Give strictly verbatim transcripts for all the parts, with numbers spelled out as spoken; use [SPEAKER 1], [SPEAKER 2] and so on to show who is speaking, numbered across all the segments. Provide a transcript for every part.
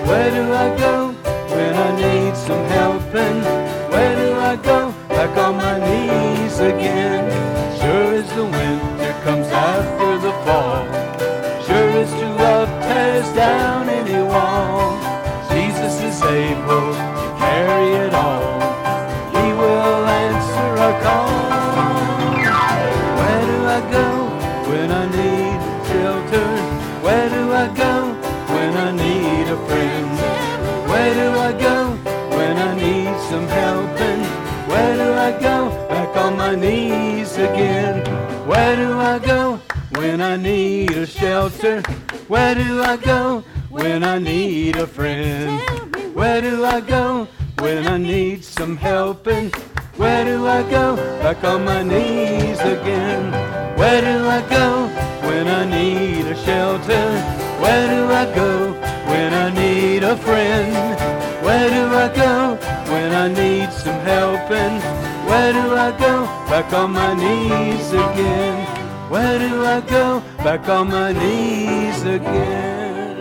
[SPEAKER 1] Where do I go when I need some helping? Where do I go? Back on my knees again. Sure as the winter comes after the fall, sure as true love tears down any wall, Jesus is able to carry it all. He will answer our call. Where do I go when I need shelter? Where do I go when I need a friend? Where do I go when I need some helping? Where do I go? Back on my knees again. Where do I go when I need a shelter? Where do I go when I need a friend? Where do I go when I need some helping? Where do I go? Back on my knees again. Where do I go when I need a shelter? Where do I go when I need a friend? Where do I go when I need some helping? Where do I go? Back on my knees again. Where do I go? Back on my knees again.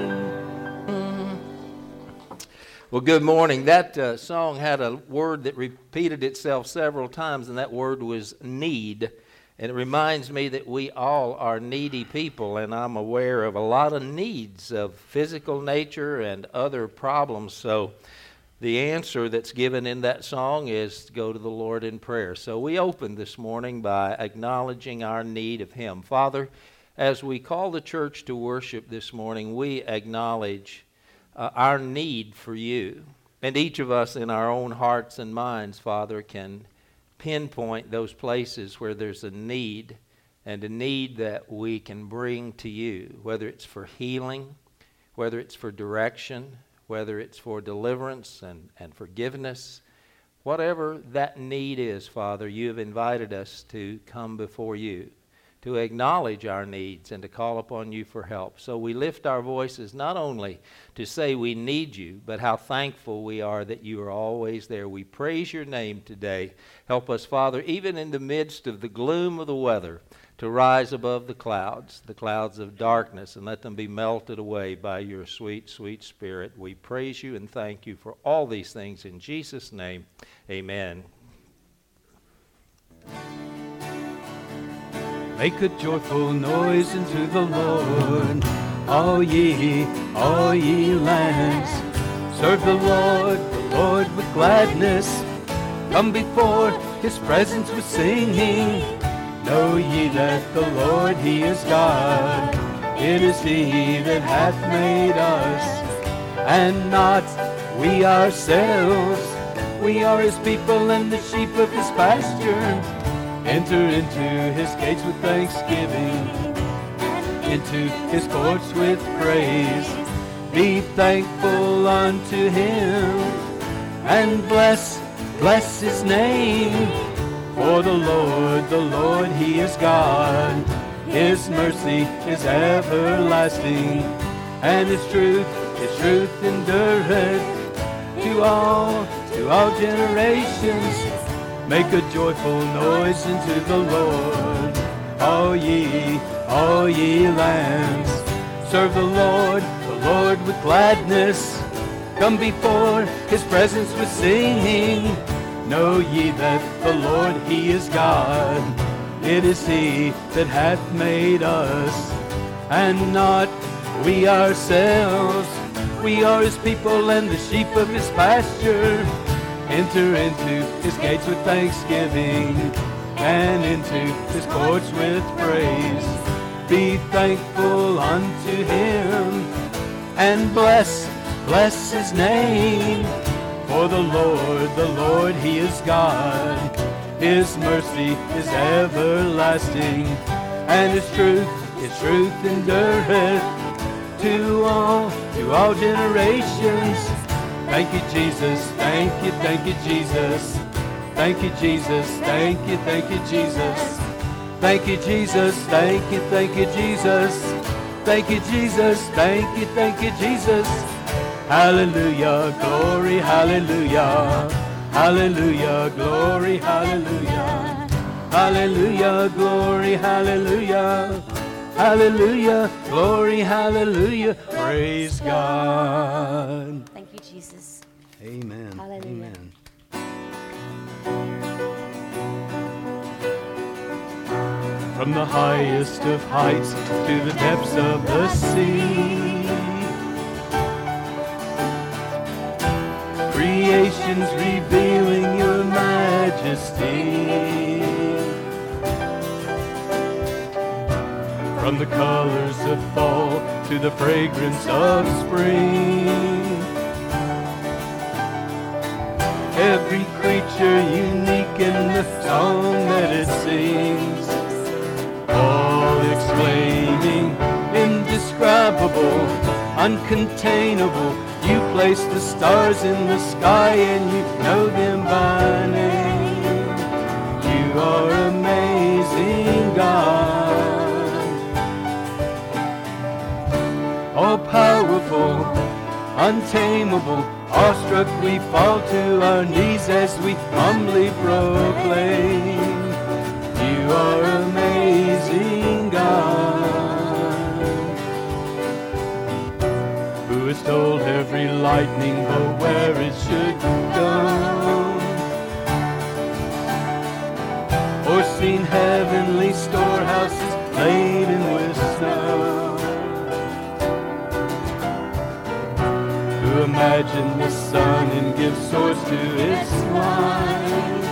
[SPEAKER 2] Well, good morning. That uh, song had a word that repeated itself several times, and that word was need. And it reminds me that we all are needy people, and I'm aware of a lot of needs of physical nature and other problems. So the answer that's given in that song is to go to the Lord in prayer. So we open this morning by acknowledging our need of Him. Father, as we call the church to worship this morning, we acknowledge uh, our need for You. And each of us in our own hearts and minds, Father, can pinpoint those places where there's a need, and a need that we can bring to You, whether it's for healing, whether it's for direction, whether it's for deliverance and, and forgiveness. Whatever that need is, Father, You have invited us to come before You, to acknowledge our needs and to call upon You for help. So we lift our voices not only to say we need You, but how thankful we are that You are always there. We praise Your name today. Help us, Father, even in the midst of the gloom of the weather, to rise above the clouds, the clouds of darkness, and let them be melted away by Your sweet, sweet Spirit. We praise You and thank You for all these things. In Jesus' name, amen.
[SPEAKER 1] Make a joyful noise unto the Lord, all ye, all ye lands. Serve the Lord, the Lord with gladness. Come before His presence with singing. Know ye that the Lord, He is God. It is He that hath made us, and not we ourselves. We are His people and the sheep of His pasture. Enter into His gates with thanksgiving, into His courts with praise. Be thankful unto Him, and bless, bless His name. For the Lord, the Lord, He is God. His mercy is everlasting, and His truth, His truth endureth to all, to all generations. Make a joyful noise unto the Lord, all ye, all ye lands. Serve the Lord, the Lord with gladness. Come before His presence with singing. Know ye that the Lord, He is God. It is He that hath made us, and not we ourselves. We are His people and the sheep of His pasture. Enter into His gates with thanksgiving, and into His courts with praise. Be thankful unto Him, and bless, bless His name. For the Lord, the Lord, He is God. His mercy is everlasting, and His truth, His truth endureth to all, to all generations. Thank you, Jesus. Thank you, thank you, Jesus. Thank you, Jesus. Thank you, thank you, Jesus. Thank you, Jesus. Thank you, thank you, Jesus. Thank you, Jesus. Thank you, thank you, Jesus. Hallelujah, glory, hallelujah. Hallelujah, glory, hallelujah. Hallelujah, glory, hallelujah. Hallelujah, glory, hallelujah. Praise God. the highest of heights to the depths of the sea. Creation's revealing your majesty. From the colors of fall to the fragrance of spring, every creature unique in the song that it sings, all exclaiming, indescribable, uncontainable. You place the stars in the sky and you know them by name. You are amazing, God, all powerful, untamable. Awestruck we fall to our knees as we humbly proclaim, you are amazing, God, who has told every lightning bolt where it should go, or seen heavenly storehouses laden with snow. Imagine the sun and give source to its light,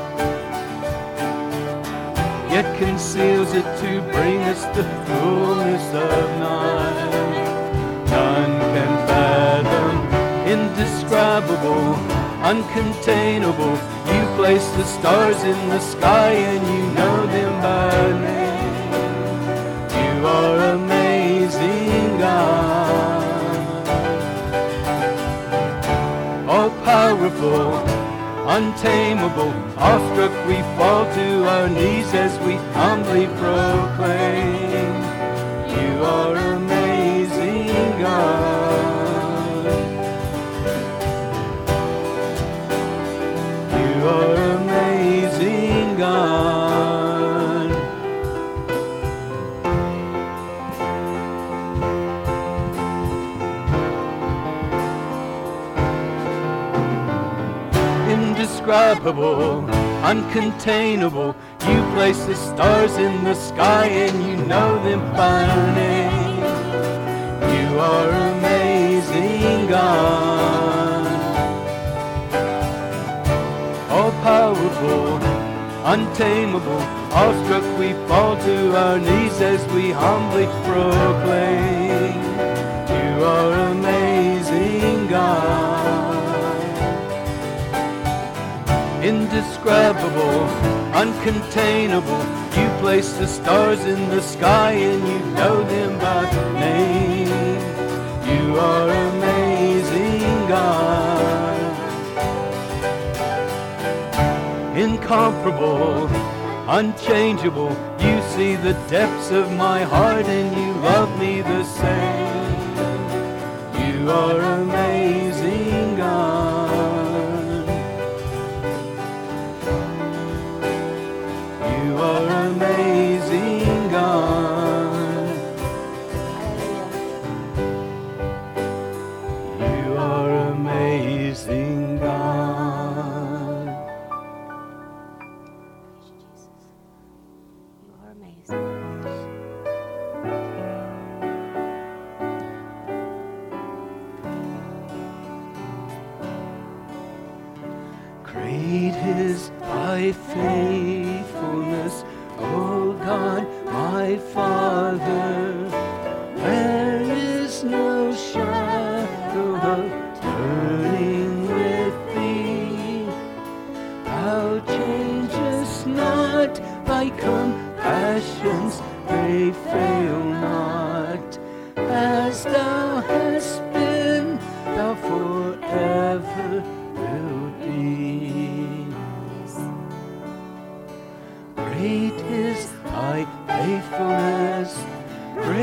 [SPEAKER 1] yet conceals it to bring us the fullness of night. None can fathom, indescribable, uncontainable. You place the stars in the sky and you know them by name. You are amazing, God, all powerful, untamable. Awestruck we fall to our knees as we humbly proclaim, you are amazing, God, you are amazing, God. Indescribable, uncontainable. You place the stars in the sky and you know them by name. You are amazing, God, all powerful, untamable. Awestruck we fall to our knees as we humbly proclaim, you are amazing, God, indescribable, uncontainable. You place the stars in the sky and you know them by name. You are amazing, God, incomparable, unchangeable. You see the depths of my heart and you love me the same. You are amazing, God, you are amazing, God, you are amazing, God.
[SPEAKER 3] You are amazing.
[SPEAKER 1] Great is thy faithfulness, O God, my Father. There is no shadow of turning with thee. Thou changest not, thy compassions, they fail not. As thou hast been, thou forever wilt be. Great is thy faithfulness,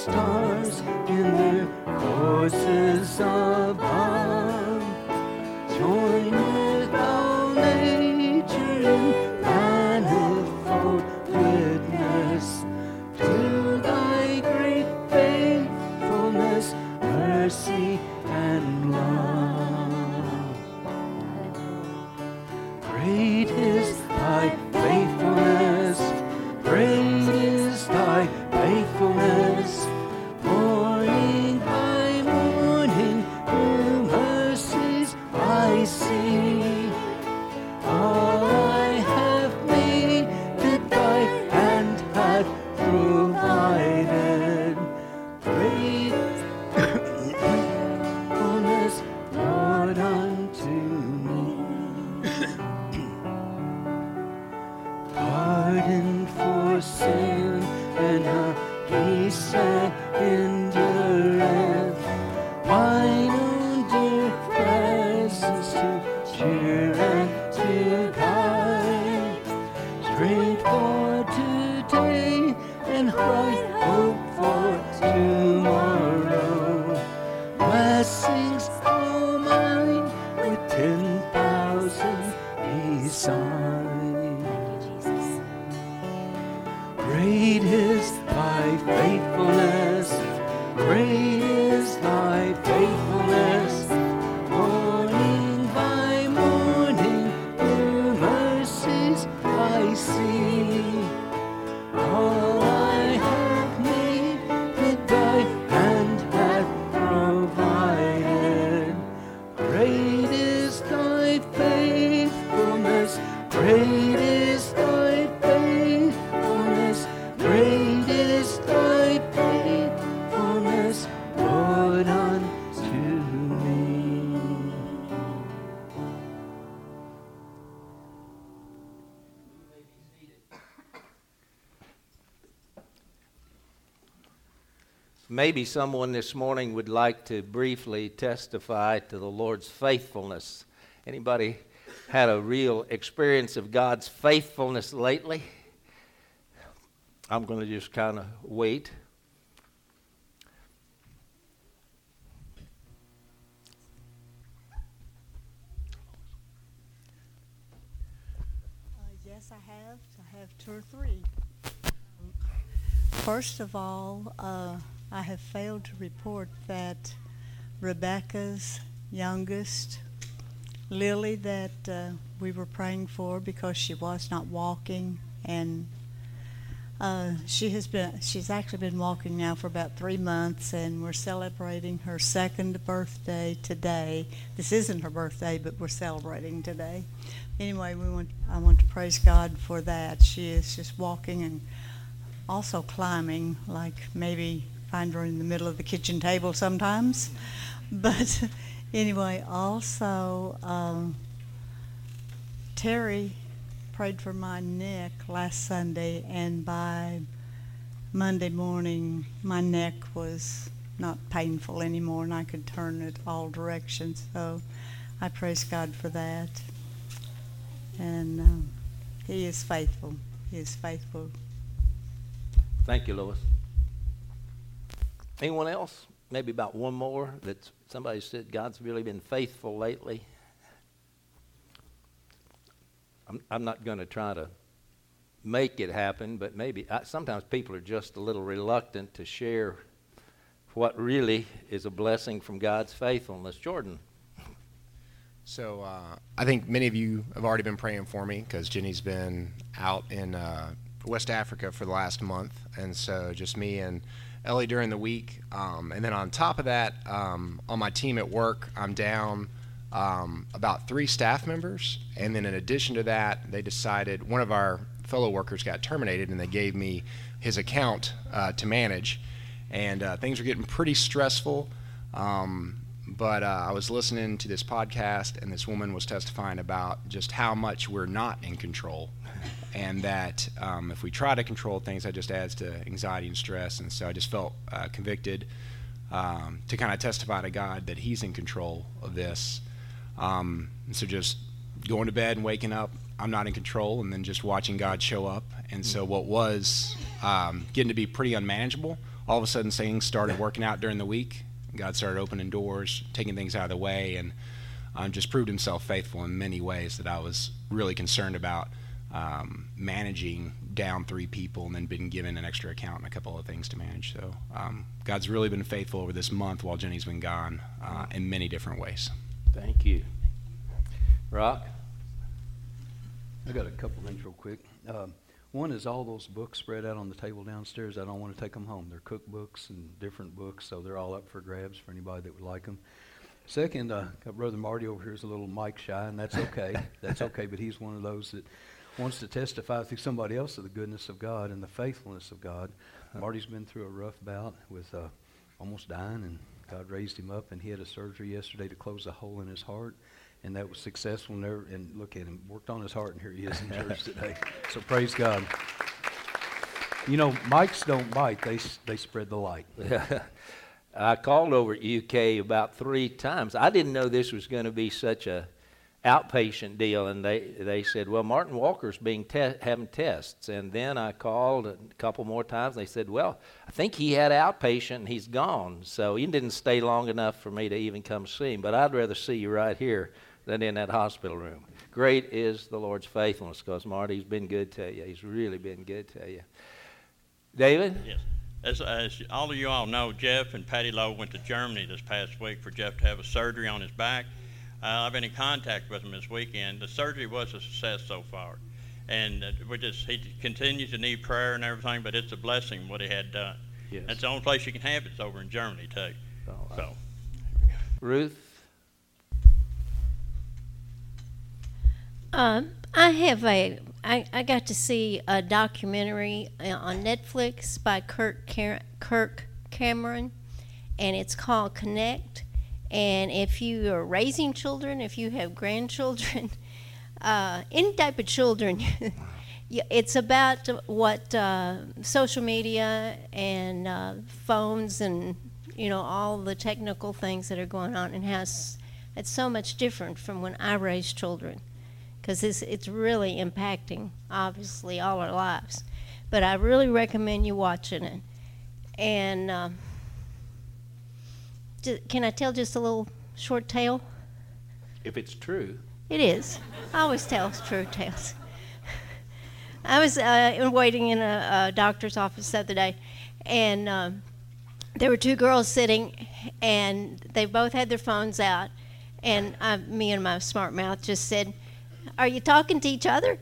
[SPEAKER 1] stars in their courses above. Join with all nature in manifold witness to thy great faithfulness, mercy, and love. Great is thy faithfulness, great is thy faithfulness. Morning by morning, new mercies I see. All I have needed, thy hand hath provided. Great faithfulness, Lord, unto me. Pardon for sin and a peace and endurance. Wine and dear presence to cheer and to guide. Strength for today and bright hope for tomorrow. Blessings all mine with ten thousand beside. Great is thy faithfulness, great is thy faithfulness. Morning by morning, new mercies I see. All I have needed, thy hand hath provided. Great is thy faithfulness, great is thy faithfulness, great is thy faithfulness, Lord, unto me.
[SPEAKER 2] Maybe someone this morning would like to briefly testify to the Lord's faithfulness. Anybody had a real experience of God's faithfulness lately? I'm going to just kind of wait.
[SPEAKER 3] Uh, yes, I have. I have two or three. First of all, uh, I have failed to report that Rebecca's youngest, Lily, that uh, we were praying for because she was not walking, and uh, she has been, she's actually been walking now for about three months, and we're celebrating her second birthday today. This isn't her birthday, but we're celebrating today. Anyway, we want, I want to praise God for that. She is just walking and also climbing, like maybe find her in the middle of the kitchen table sometimes. But anyway, also um, Terry prayed for my neck last Sunday, and by Monday morning my neck was not painful anymore and I could turn it all directions. So I praise God for that. And um, he is faithful. He is faithful.
[SPEAKER 2] Thank you, Lois. Anyone else? Maybe about one more that somebody said God's really been faithful lately. I'm, I'm not going to try to make it happen, but maybe I, sometimes people are just a little reluctant to share what really is a blessing from God's faithfulness. Jordan.
[SPEAKER 4] So uh, I think many of you have already been praying for me because Jenny's been out in uh, West Africa for the last month, and so just me and Ellie during the week. Um, and then on top of that, um, on my team at work, I'm down um, about three staff members. And then in addition to that, they decided one of our fellow workers got terminated, and they gave me his account uh, to manage. And uh, things are getting pretty stressful. Um, but uh, I was listening to this podcast, and this woman was testifying about just how much we're not in control. And that um, if we try to control things, that just adds to anxiety and stress. And so I just felt uh, convicted um, to kind of testify to God that he's in control of this. Um, and so just going to bed and waking up, I'm not in control, and then just watching God show up. And so what was um, getting to be pretty unmanageable
[SPEAKER 5] all of a sudden things started working out during the week. God started opening doors, taking things out of the way, and um, just proved himself faithful in many ways that I was really concerned about um, managing down three people and then being given an extra account and a couple of things to manage. So um, God's really been faithful over this month while Jenny's been gone uh, in many different ways.
[SPEAKER 2] Thank you. Rock?
[SPEAKER 1] I got a couple things real quick. Um, one is all those books spread out on the table downstairs. I don't want to take them home. They're cookbooks and different books, so they're all up for grabs for anybody that would like them. Second, uh, got Brother Marty over here is a little mic shy, and that's okay. That's okay, but he's one of those that wants to testify through somebody else of the goodness of God and the faithfulness of God. Marty's been through a rough bout with uh, almost dying, and God raised him up, and he had a surgery yesterday to close a hole in his heart. And that was successful. And, there, and look at him, worked on his heart, and here he is in church today. So praise God. You know, mics don't bite; they they spread the light.
[SPEAKER 2] I called over at U K about three times. I didn't know this was going to be such a outpatient deal, and they they said, "Well, Martin Walker's being te- having tests." And then I called a couple more times. And they said, "Well, I think he had outpatient, and he's gone." So he didn't stay long enough for me to even come see him. But I'd rather see you right here than in that hospital room. Great is the Lord's faithfulness, because Marty's been good to you. He's really been good to you. David?
[SPEAKER 6] Yes. As, as all of you all know, Jeff and Patty Lowe went to Germany this past week for Jeff to have a surgery on his back. Uh, I've been in contact with him this weekend. The surgery was a success so far. And uh, we just he continues to need prayer and everything, but it's a blessing what he had done.
[SPEAKER 2] Yes.
[SPEAKER 6] That's the only place you can have it is over in Germany, too.
[SPEAKER 2] All right.
[SPEAKER 6] So,
[SPEAKER 2] Ruth?
[SPEAKER 7] Um, I have a, I, I got to see a documentary uh, on Netflix by Kirk, Car- Kirk Cameron, and it's called Connect. And if you are raising children, if you have grandchildren, uh, any type of children, it's about what uh, social media and uh, phones and, you know, all the technical things that are going on, and how it's, it's so much different from when I raised children. Because it's, it's really impacting, obviously, all our lives. But I really recommend you watching it. And um, j- can I tell just a little short tale?
[SPEAKER 2] If it's true.
[SPEAKER 7] It is. I always tell true tales. I was uh, waiting in a, a doctor's office the other day, and um, there were two girls sitting, and they both had their phones out. And I, me and my smart mouth just said, "Are you talking to each other?"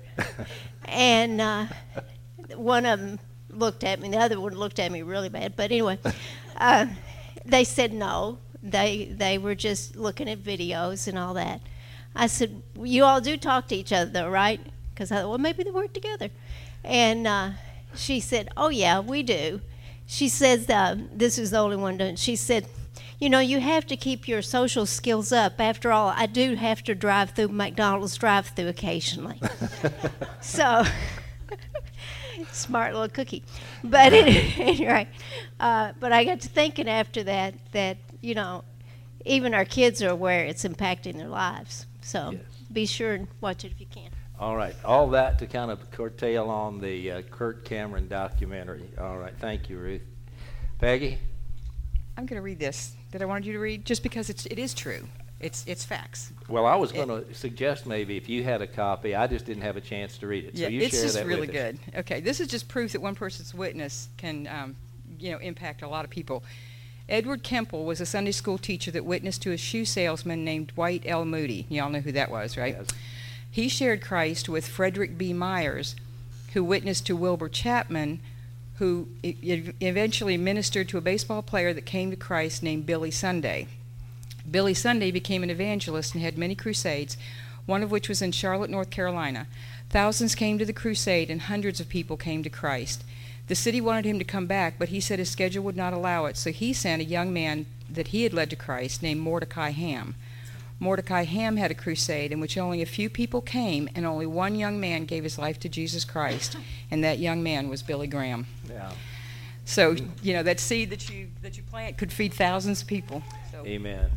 [SPEAKER 7] And uh, one of them looked at me. The other one looked at me really bad. But anyway, uh, they said no. They they were just looking at videos and all that. I said, "You all do talk to each other, though, right?" Because I thought, well, maybe they work together. And uh, she said, "Oh, yeah, we do." She says, uh, this is the only one doing it. She said, "You know, you have to keep your social skills up. After all, I do have to drive through McDonald's drive-through occasionally." So, smart little cookie. But anyway, uh, but I got to thinking after that that, you know, even our kids are aware it's impacting their lives. So
[SPEAKER 2] Yes.
[SPEAKER 7] be sure and watch it if you can.
[SPEAKER 2] All right. All that to kind of curtail on the uh, Kirk Cameron documentary. All right. Thank you, Ruth. Peggy?
[SPEAKER 8] I'm going to read this that I wanted you to read just because it's, it is true. It's it's facts.
[SPEAKER 2] Well, I was going to suggest maybe if you had a copy. I just didn't have a chance to read it. So
[SPEAKER 8] Yeah,
[SPEAKER 2] you
[SPEAKER 8] it's
[SPEAKER 2] share
[SPEAKER 8] just
[SPEAKER 2] that
[SPEAKER 8] really
[SPEAKER 2] with us.
[SPEAKER 8] good. Okay, this is just proof that one person's witness can, um, you know, impact a lot of people. Edward Kemple was a Sunday school teacher that witnessed to a shoe salesman named Dwight L. Moody. Y'all know who that was, right?
[SPEAKER 2] Yes.
[SPEAKER 8] He shared Christ with Frederick B. Myers, who witnessed to Wilbur Chapman, who e- e- eventually ministered to a baseball player that came to Christ named Billy Sunday. Billy Sunday became an evangelist and had many crusades, one of which was in Charlotte, North Carolina. Thousands came to the crusade and hundreds of people came to Christ. The city wanted him to come back, but he said his schedule would not allow it, so he sent a young man that he had led to Christ named Mordecai Ham. Mordecai Ham had a crusade in which only a few people came, and only one young man gave his life to Jesus Christ, and that young man was Billy Graham.
[SPEAKER 2] Yeah.
[SPEAKER 8] So, you know, that seed that you that you plant could feed thousands of people. So.
[SPEAKER 2] Amen.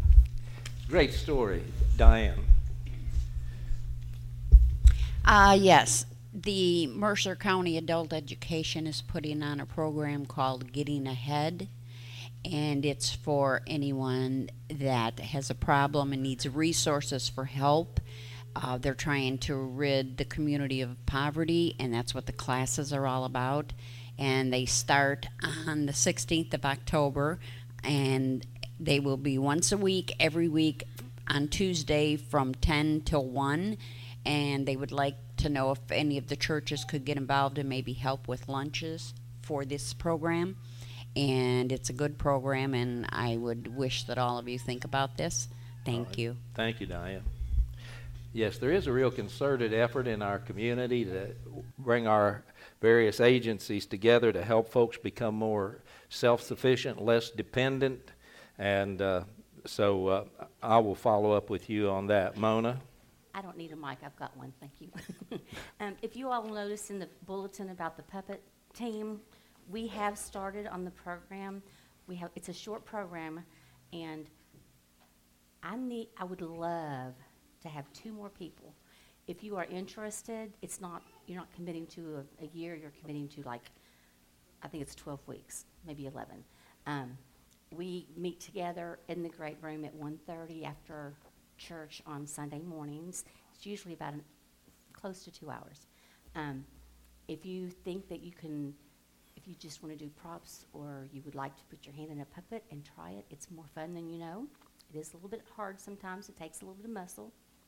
[SPEAKER 2] Great story. Diane?
[SPEAKER 9] Uh, yes. the Mercer County Adult Education is putting on a program called Getting Ahead, and it's for anyone that has a problem and needs resources for help. Uh, they're trying to rid the community of poverty, and that's what the classes are all about. And they start on the sixteenth of October, and they will be once a week, every week on Tuesday from ten till one. And they would like to know if any of the churches could get involved and maybe help with lunches for this program. And it's a good program, and I would wish that all of you think about this. Thank
[SPEAKER 2] right.
[SPEAKER 9] you.
[SPEAKER 2] Thank you, Diane. Yes, there is a real concerted effort in our community to bring our various agencies together to help folks become more self-sufficient, less dependent, and uh, so uh, I will follow up with you on that. Mona?
[SPEAKER 10] I don't need a mic. I've got one. Thank you. um, if you all noticed in the bulletin about the puppet team, we have started on the program. We have it's a short program, and I need. I would love to have two more people. If you are interested, it's not you're not committing to a, a year. You're committing to like I think it's twelve weeks, maybe eleven. Um, we meet together in the great room at one thirty after church on Sunday mornings. It's usually about an, close to two hours. Um, if you think that you can, if you just want to do props or you would like to put your hand in a puppet and try it, it's more fun than you know. It is a little bit hard sometimes. It takes a little bit of muscle.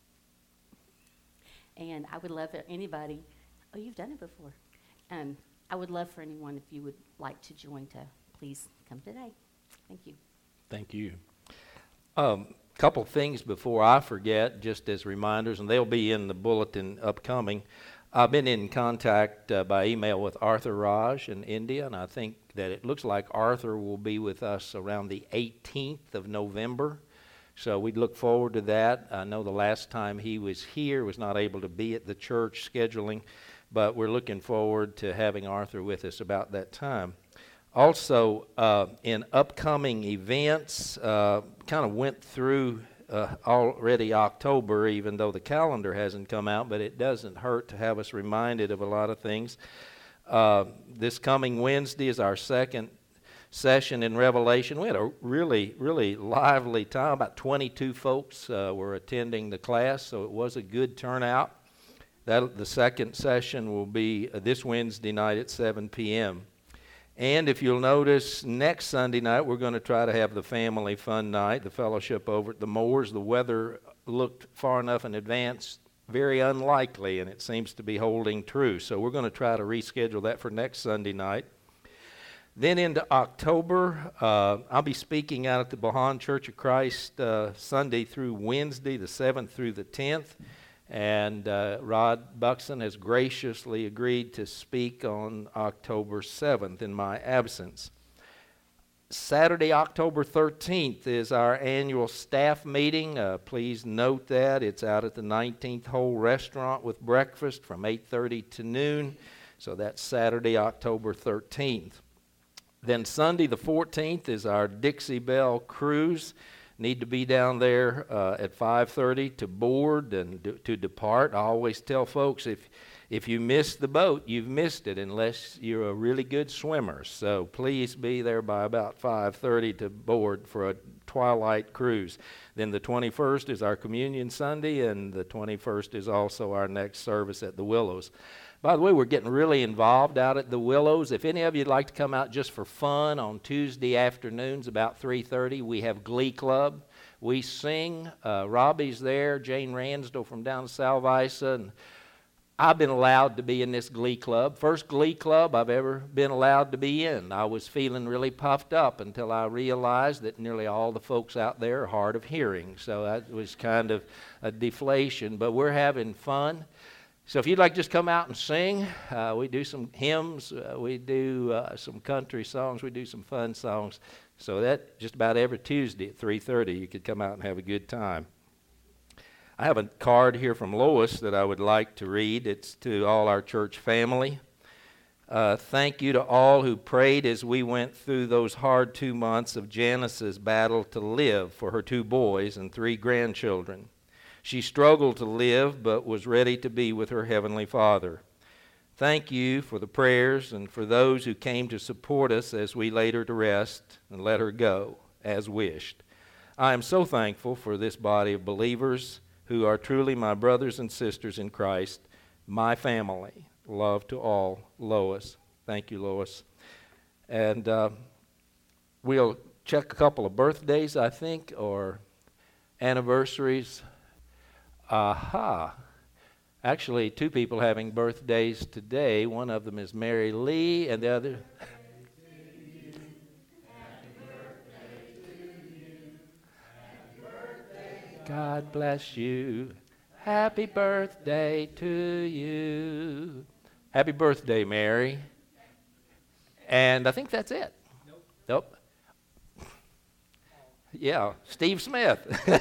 [SPEAKER 10] And I would love for anybody, oh, you've done it before. Um, I would love for anyone, if you would like to join, to please come today. Thank you.
[SPEAKER 2] Thank you. Um, couple things before I forget, just as reminders, and they'll be in the bulletin upcoming. I've been in contact uh, by email with Arthur Raj in India, and I think that it looks like Arthur will be with us around the eighteenth of November. So we'd look forward to that. I know the last time he was here was not able to be at the church scheduling, but we're looking forward to having Arthur with us about that time. Also, uh, in upcoming events, uh, kind of went through uh, already October, even though the calendar hasn't come out, but it doesn't hurt to have us reminded of a lot of things. Uh, this coming Wednesday is our second session in Revelation. We had a really, really lively time. About twenty-two folks uh, were attending the class, so it was a good turnout. That, the second session will be uh, this Wednesday night at seven p.m. And if you'll notice, next Sunday night we're going to try to have the family fun night, the fellowship over at the Moores. The weather looked far enough in advance, very unlikely, and it seems to be holding true. So we're going to try to reschedule that for next Sunday night. Then into October, uh, I'll be speaking out at the Bahan Church of Christ uh, Sunday through Wednesday, the seventh through the tenth. And uh, Rod Buxton has graciously agreed to speak on October seventh in my absence. Saturday, October thirteenth is our annual staff meeting. Uh, please note that. It's out at the nineteenth Hole Restaurant with breakfast from eight thirty to noon. So that's Saturday, October thirteenth. Then Sunday the fourteenth is our Dixie Belle Cruise. Need to be down there uh, at five thirty to board and d- to depart. I always tell folks, if if you miss the boat, you've missed it unless you're a really good swimmer. So please be there by about five thirty to board for a twilight cruise. Then the twenty-first is our Communion Sunday, and the twenty-first is also our next service at the Willows. By the way, we're getting really involved out at the Willows. If any of you'd like to come out just for fun on Tuesday afternoons about three thirty, we have Glee Club. We sing. Uh, Robbie's there, Jane Ransdell from down South Isa, and I've been allowed to be in this Glee Club. First Glee Club I've ever been allowed to be in. I was feeling really puffed up until I realized that nearly all the folks out there are hard of hearing. So that was kind of a deflation, but we're having fun. So if you'd like to just come out and sing, uh, we do some hymns, uh, we do uh, some country songs, we do some fun songs. So that just about every Tuesday at three thirty, you could come out and have a good time. I have a card here from Lois that I would like to read. It's to all our church family. Uh, thank you to all who prayed as we went through those hard two months of Janice's battle to live for her two boys and three grandchildren. She struggled to live, but was ready to be with her Heavenly Father. thank you for the prayers and for those who came to support us as we laid her to rest and let her go as wished. I am so thankful for this body of believers who are truly my brothers and sisters in Christ, my family. Love to all. Lois. Thank you, Lois. And uh, we'll check a couple of birthdays, I think, or anniversaries. Aha. Actually, two people having birthdays today. One of them is Mary Lee, and the other... God bless you. Happy birthday to you. Happy birthday, Mary. And I think that's it. Nope. Nope. Yeah, Steve Smith.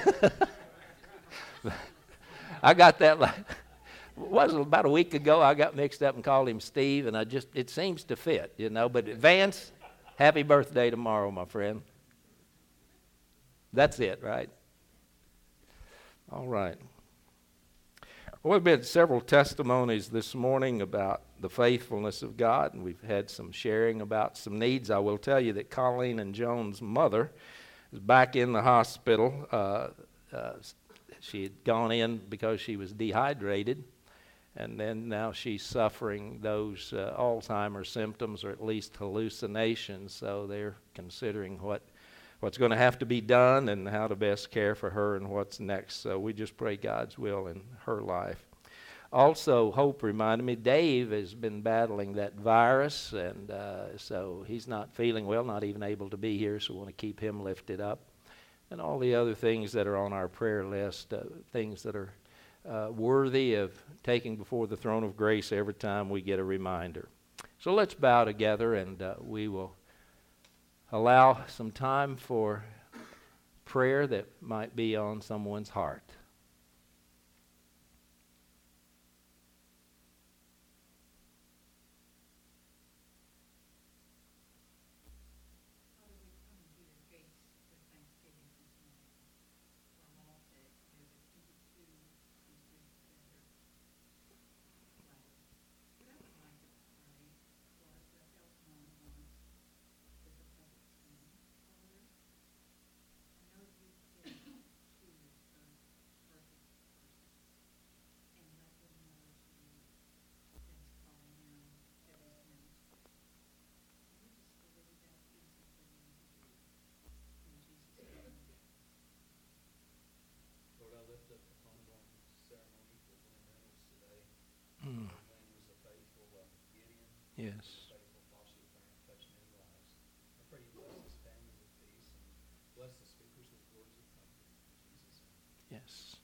[SPEAKER 2] I got that like, was it about a week ago I got mixed up and called him Steve, and I just, it seems to fit, you know. But Vance, happy birthday tomorrow, my friend. That's it, right? All right. Well, we've had several testimonies this morning about the faithfulness of God, and we've had some sharing about some needs. I will tell you that Colleen and Joan's mother is back in the hospital. Uh, uh, she had gone in because she was dehydrated, and then now she's suffering those uh, Alzheimer's symptoms, or at least hallucinations, so they're considering what what's going to have to be done and how to best care for her and what's next. So we just pray God's will in her life. Also, Hope reminded me, Dave has been battling that virus, and uh, so he's not feeling well, not even able to be here, so we want to keep him lifted up. And all the other things that are on our prayer list, uh, things that are uh, worthy of taking before the throne of grace every time we get a reminder. So let's bow together, and uh, we will allow some time for prayer that might be on someone's heart. Mm. Yes. Yes.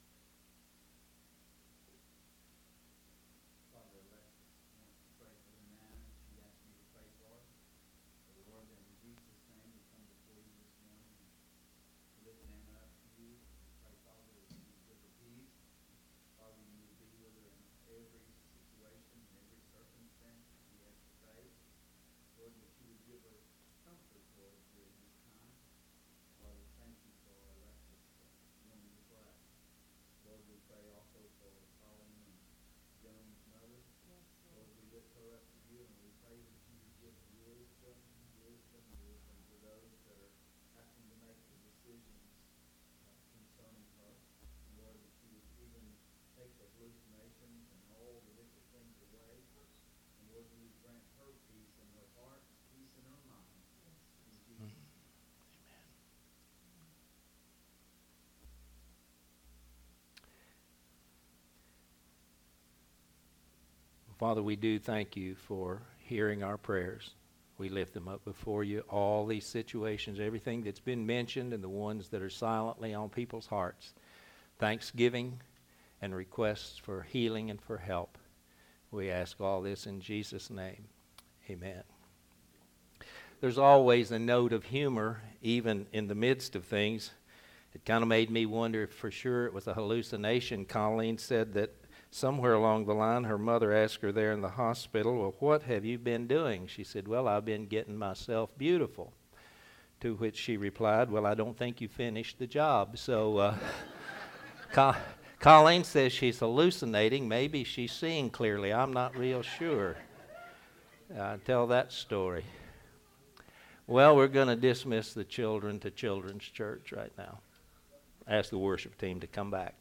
[SPEAKER 2] Father, we do thank you for hearing our prayers. We lift them up before you, all these situations, everything that's been mentioned and the ones that are silently on people's hearts. Thanksgiving and requests for healing and for help. We ask all this in Jesus' name. Amen. There's always a note of humor, even in the midst of things. It kind of made me wonder if for sure it was a hallucination. Colleen said that somewhere along the line, her mother asked her there in the hospital, well, what have you been doing? She said, well, I've been getting myself beautiful. To which she replied, well, I don't think you finished the job. So uh, Col- Colleen says she's hallucinating. Maybe she's seeing clearly. I'm not real sure. Uh, tell that story. Well, we're going to dismiss the children to Children's Church right now. Ask the worship team to come back.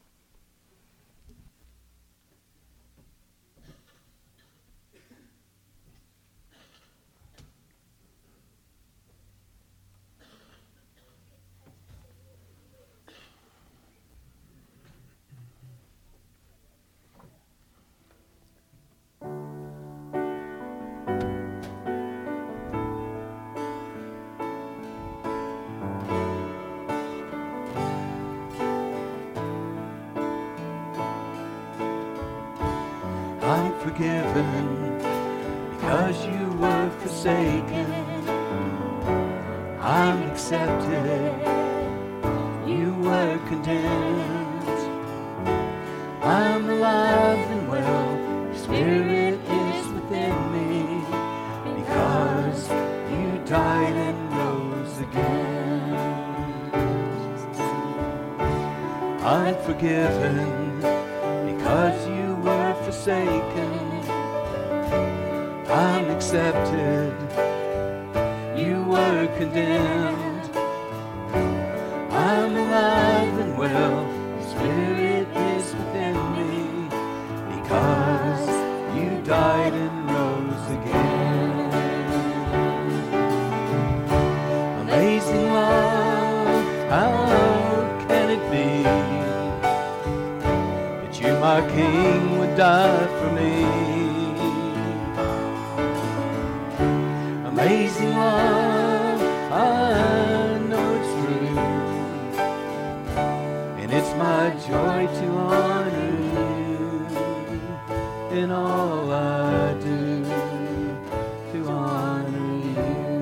[SPEAKER 1] I'm forgiven because you were forsaken. I'm accepted, you were condemned. I'm alive and well, your spirit is within me, because you died and rose again. I'm forgiven because you were forsaken. I'm accepted, you were condemned. I'm alive and well, the Spirit is within me, because you died and rose again. Amazing love, how can it be that you, my King, would die for me? Amazing love, I know it's true, and it's my joy to honor you in all I do, to honor you.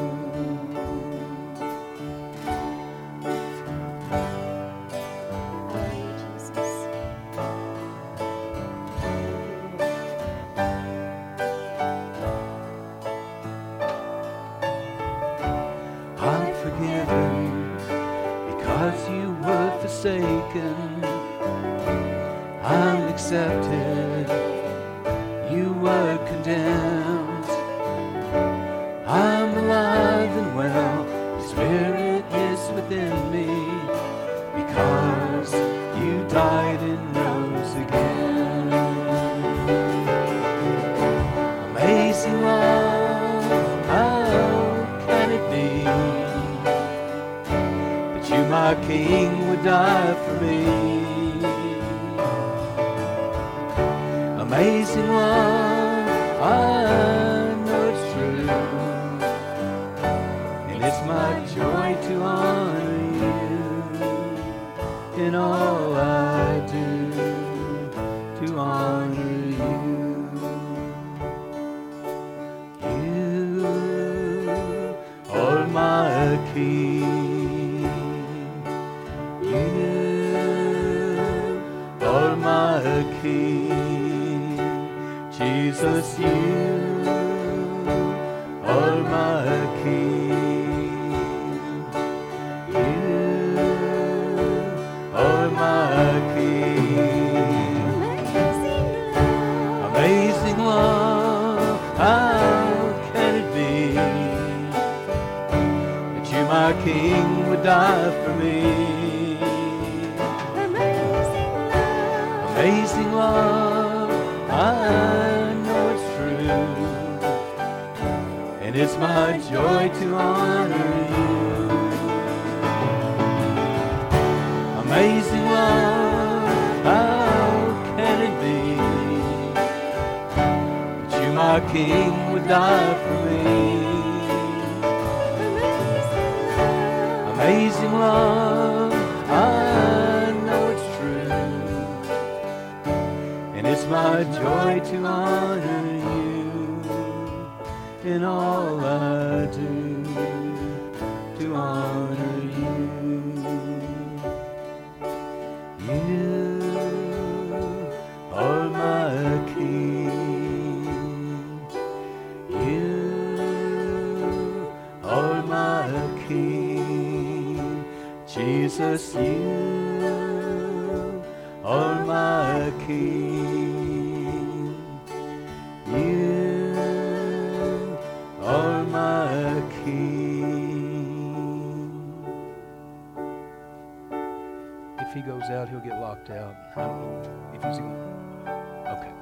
[SPEAKER 1] I'm forgiven because you were forsaken. I'm accepted, you were condemned. I'm alive and well, the Spirit is within me, because you died and rose again. Amazing love, how can it be that you, my King, would die for me? Amazing love, I know it's true, and it's my joy to honor you in all I do, to honor you. You are my King, you are my King. Jesus, you are my King. You are my King. Amazing love, how can it be that you, my King, would die for me? Amazing love, I know it's true, and it's my joy to honor you. Amazing love, how can it be that you, my King, would die for me? Amazing love, I know it's true, and it's my joy to honor you in all I do, to honor you. You are my King. You are my King. Jesus, you are my King. You are my King. If he goes out, he'll get locked out. I don't know if he's in. Okay.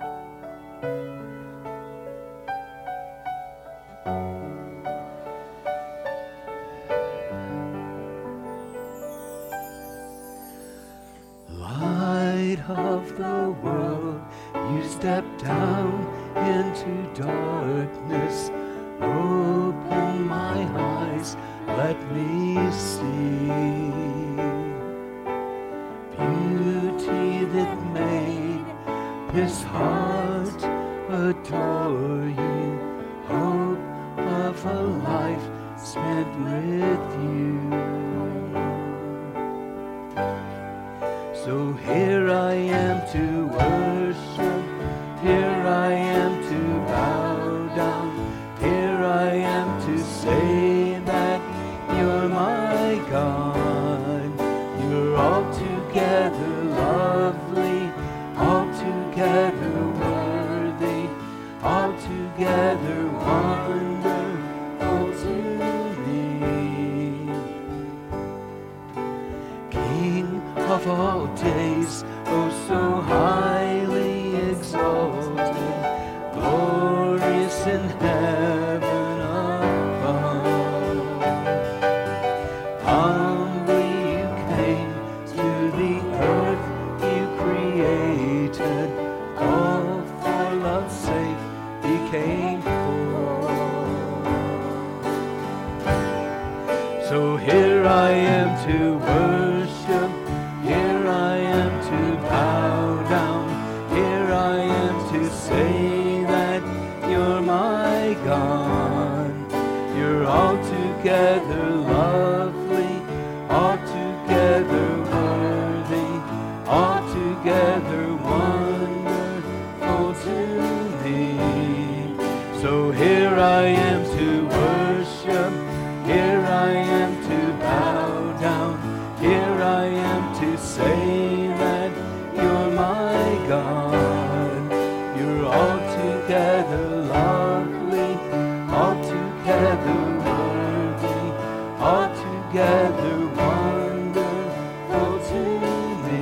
[SPEAKER 1] Light of the world, you step down into darkness. Open my eyes, let me see beauty that made this heart adore you. Hope of a life spent with you. So here I am to worship, here I am to bow down, here I am to say that you're my God. You're altogether lovely, altogether worthy, altogether wonderful to me. King of all days, oh so highly exalted, glorious in heaven above. Humbly you came to the earth you created, all for love's sake became poor. So here I am to worship, here I am to bow down, here I am to say that you're my God. You're altogether lovely, altogether worthy, altogether wonderful to me. So here I am to worship, here I am to bow down, here I am to say that you're my God. You're altogether lovely, altogether worthy, altogether wonderful to me.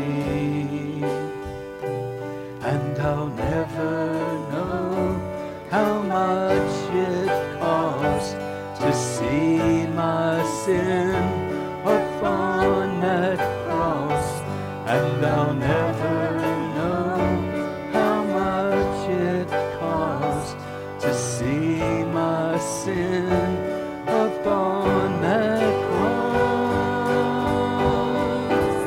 [SPEAKER 1] And I'll never know how much it costs to see my sin upon that cross. And I'll never know how much it costs to see my sin upon that cross.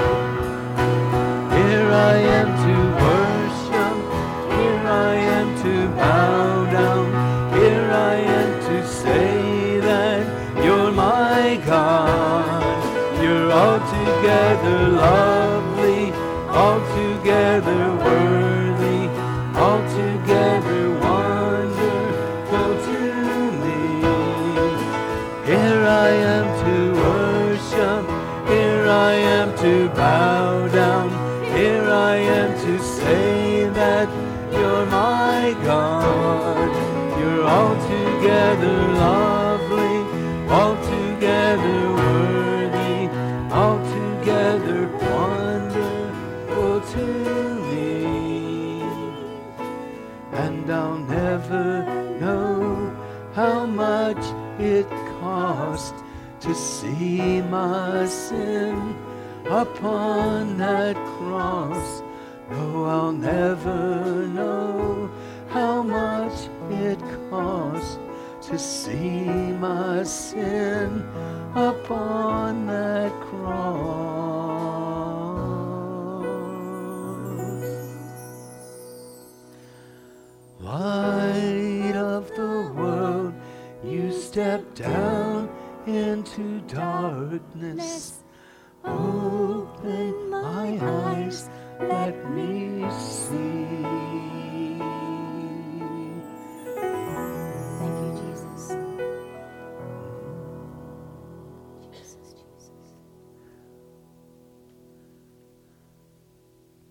[SPEAKER 1] Here I am to worship, here I am to bow down, here I am to say that you're my God. You're altogether lovely, altogether worthy, altogether wonderful to me. Here I am to worship, here I am to bow down, here I am to say that you're my God. You're altogether lovely, altogether worthy, altogether wonderful to me. And I'll never know how much it cost to see my sin upon that cross. No, I'll never know how much it cost to see my sin upon that cross. Light of the world, you step down into darkness. Open my eyes, let me see.
[SPEAKER 10] Thank you, Jesus. Jesus, Jesus.